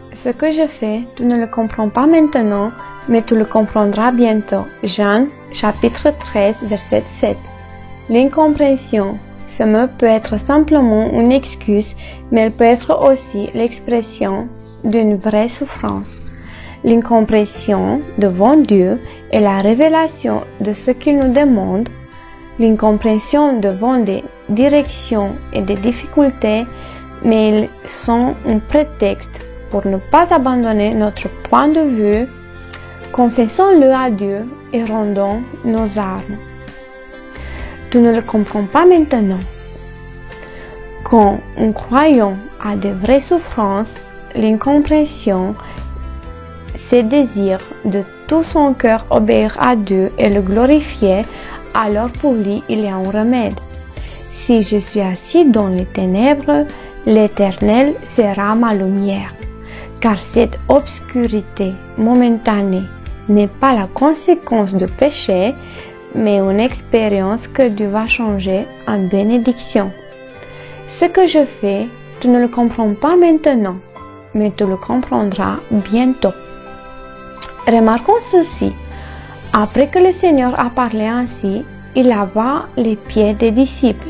Ce que je fais, tu ne le comprends pas maintenant, mais tu le comprendras bientôt. Jean, chapitre 13, verset 7. L'incompréhension, ce mot peut être simplement une excuse, mais elle peut être aussi l'expression d'une vraie souffrance. L'incompréhension devant Dieu est la révélation de ce qu'il nous demande. L'incompréhension devant des directions et des difficultés, mais ils sont un prétexte pour ne pas abandonner notre point de vue. Confessons-le à Dieu et rendons nos armes. Tu ne le comprends pas maintenant. Quand un croyant a de vraies souffrances, l'incompréhension, ses désirs de tout son cœur obéir à Dieu et le glorifier, alors pour lui il y a un remède. Si je suis assis dans les ténèbres, l'Éternel sera ma lumière, car cette obscurité momentanée n'est pas la conséquence du péché, mais une expérience que Dieu va changer en bénédiction. Ce que je fais, tu ne le comprends pas maintenant, mais tu le comprendras bientôt. Remarquons ceci. Après que le Seigneur a parlé ainsi, il lava les pieds des disciples.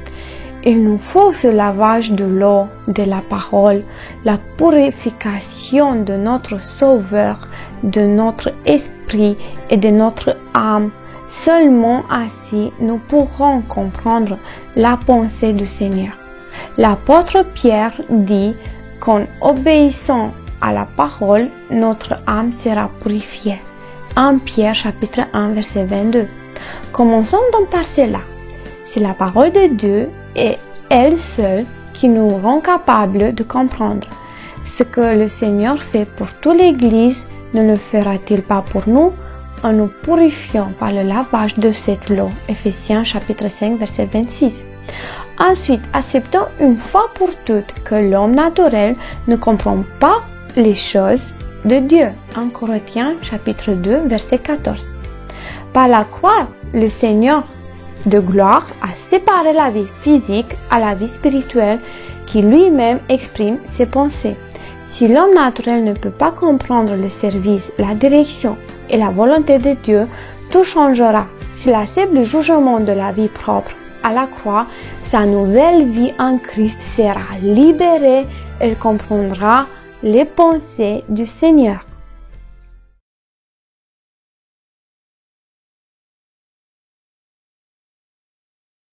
Il nous faut ce lavage de l'eau, de la parole, la purification de notre Sauveur, de notre esprit et de notre âme. Seulement ainsi nous pourrons comprendre la pensée du Seigneur. L'apôtre Pierre dit qu'en obéissant à la parole, notre âme sera purifiée. 1 Pierre chapitre 1 verset 22. Commençons donc par cela. C'est la parole de Dieu et elle seule qui nous rend capables de comprendre. Ce que le Seigneur fait pour toute l'Église, ne le fera-t-il pas pour nous en nous purifiant par le lavage de cette eau? Ephésiens chapitre 5 verset 26. Ensuite, acceptons une fois pour toutes que l'homme naturel ne comprend pas les choses de Dieu. 1 Corinthiens chapitre 2 verset 14. Par la croix, le Seigneur de gloire a séparé la vie physique à la vie spirituelle qui lui-même exprime ses pensées. Si l'homme naturel ne peut pas comprendre le service, la direction et la volonté de Dieu, tout changera. S'il accepte le jugement de la vie propre à la croix, sa nouvelle vie en Christ sera libérée. Elle comprendra les pensées du Seigneur.